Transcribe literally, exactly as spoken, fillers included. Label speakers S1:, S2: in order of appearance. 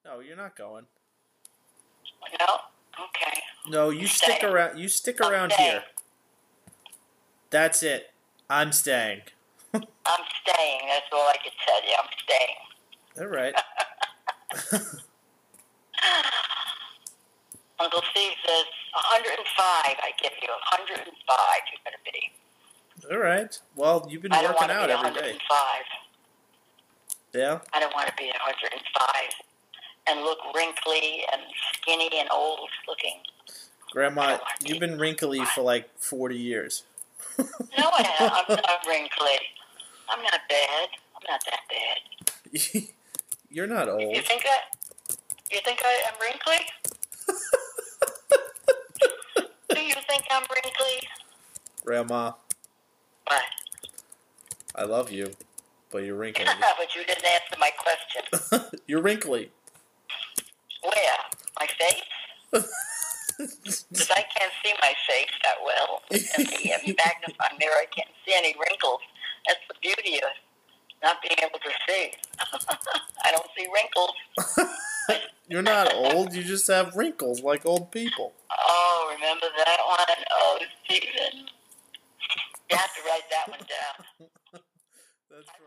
S1: No, you're not going.
S2: No? Okay.
S1: No, you
S2: I'm
S1: stick
S2: staying.
S1: around. You stick
S2: I'm
S1: around
S2: staying.
S1: here. That's it. I'm staying.
S2: I'm staying. That's all I can tell you. I'm staying.
S1: All right.
S2: Uncle Steve says, one hundred five I give you. one hundred five you're going to be.
S1: All right. Well, you've been
S2: I don't
S1: working
S2: want to
S1: out
S2: be
S1: every
S2: one hundred
S1: day.
S2: five.
S1: Yeah?
S2: I don't want to be one hundred five and look wrinkly and skinny and old looking.
S1: Grandma, you've been wrinkly for like forty years.
S2: No, I am. I'm not wrinkly. I'm not bad. I'm not that bad.
S1: You're not old.
S2: You think I? You think I am wrinkly? Do you think I'm wrinkly?
S1: Grandma,
S2: What?
S1: I love you, but you're wrinkly.
S2: But you didn't answer my question.
S1: You're wrinkly.
S2: Where? My face? Because I can't see my face that well. In the uh, magnifying mirror, I can't see any wrinkles. That's the beauty of not being able to see. I don't see wrinkles.
S1: You're not old. You just have wrinkles like old people.
S2: Oh, remember that one? Oh, Stephen. You have to write that one down.
S1: That's